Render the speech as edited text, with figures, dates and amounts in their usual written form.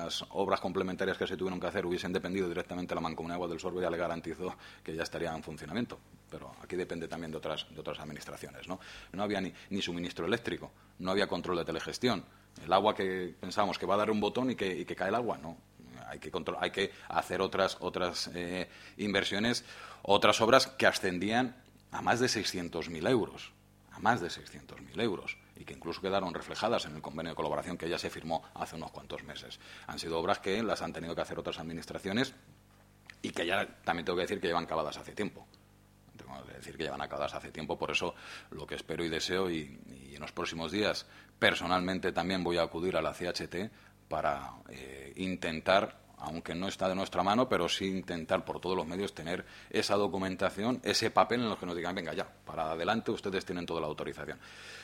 las obras complementarias que se tuvieron que hacer hubiesen dependido directamente de la Mancomunidad de Aguas del Sorbo, ya le garantizo que ya estaría en funcionamiento. Pero aquí depende también de otras administraciones, ¿no? No había ni suministro eléctrico, no había control de telegestión. El agua que pensábamos que va a dar un botón y que cae el agua, no. Hay que hacer otras inversiones, otras obras que ascendían a más de 600.000 euros. A más de 600.000 euros. Y que incluso quedaron reflejadas en el convenio de colaboración que ya se firmó hace unos cuantos meses. Han sido obras que las han tenido que hacer otras administraciones y que ya también tengo que decir que llevan acabadas hace tiempo. Tengo que decir que llevan acabadas hace tiempo. Por eso lo que espero y deseo, y en los próximos días personalmente también voy a acudir a la CHT para intentar, aunque no está de nuestra mano, pero sí intentar por todos los medios tener esa documentación, ese papel en el que nos digan, venga ya, para adelante, ustedes tienen toda la autorización.